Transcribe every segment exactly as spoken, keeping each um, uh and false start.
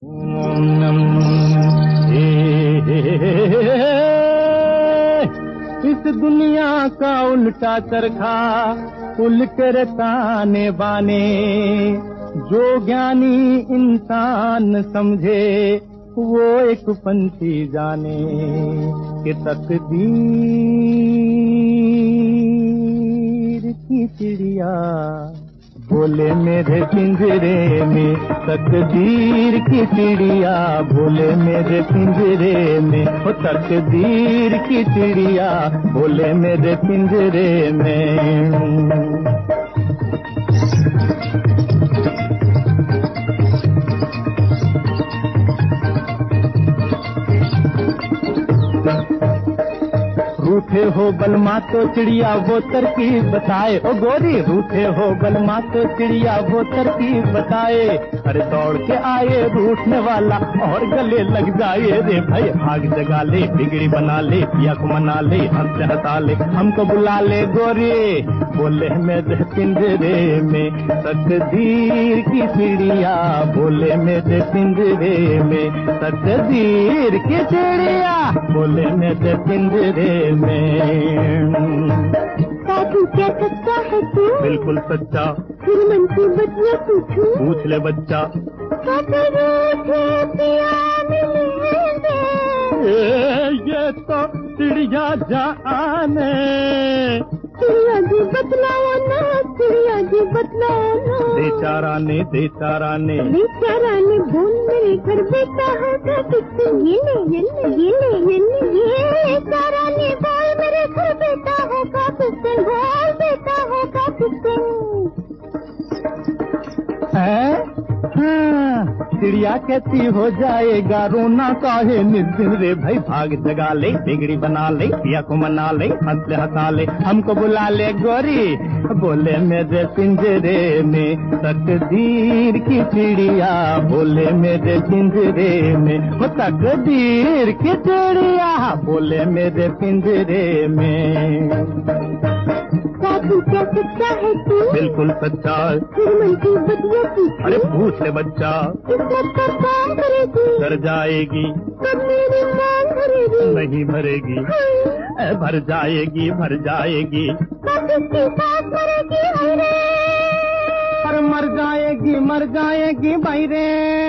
इस दुनिया का उल्टा चरखा उलट ताने बाने, जो ज्ञानी इंसान समझे वो एक पंछी जाने कि तकदीर की चिड़िया बोले मेरे पिंजरे में, तकदीर की चिड़िया बोले मेरे पिंजरे में, वो तकदीर की चिड़िया बोले मेरे पिंजरे में। रूठे हो बलमा तो चिड़िया वो तरकीब बताए, ओ गोरी रूठे हो बलमा तो चिड़िया वो तरकीब बताए। अरे दौड़ के आए रूठने वाला और गले लग जाए रे भाई, आग जगा ले बिगड़ी बना ले पिया को मना ले हंस हंसा ले हमको बुला ले गोरी बोले मेरे पिंजरे में, तकदीर की चिड़िया बोले मेरे पिंजरे में, तकदीर की चिड़िया बोले मेरे पिंजरे में। साधु क्या सच्चा है तू? बिल्कुल सच्चा। फिर मन की बतिया पूछूं? पूछ ले बच्चा। ये तो चिड़िया जाने, चिड़िया जी बतलाओ ना, चिड़िया जी बतलाओ ना। बेचारा ने बेचारा ने बेचारा ने बोल मेरे घर बेटा होगा किससे, ये ले ये ले ये ले ये ले ये बेचारा ने बोल मेरे घर बेटा होगा किससे, बोल बेटा होगा किससे। हैं? हाँ, चिड़िया कहती हो जाएगा रोना काहे निर्दिन रे भाई, भाग जगा ले बिगड़ी बना ले पिया को मना ले हंस ले हंसा ले हमको बुला ले गोरी बोले मेरे पिंजरे में, तकदीर की चिड़िया बोले मेरे पिंजरे में, वो तकदीर की चिड़िया बोले मेरे पिंजरे में। साधु क्या सच्चा है तू? बिल्कुल सच्चा। फिर मन की बतिया पूछूं? अरे पूछ ले बच्चा। किस्मत का काम करेगी? कर जाएगी। कब मेरी मांग भरेगी? नहीं भरेगी। भर जाएगी भर जाएगी। कब इसकी साथ मरेगी? अरे पर मर जाएगी मर जाएगी भाई रे,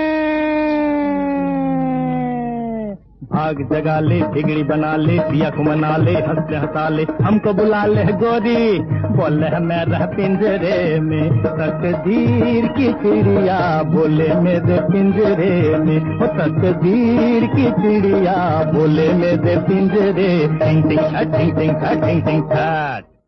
भाग जगा ले बिगड़ी बना ले पिया को मना ले हंस ले हंसा ले हमको बुला ले गोरी बोले मेरा पिंजरे में, तकदीर की चिड़िया बोले मेरे पिंजरे में, वो तकदीर की चिड़िया बोले मेरे पिंजरे। टिंग टिंग टिंग टिंग टिंग टिंग टिंग।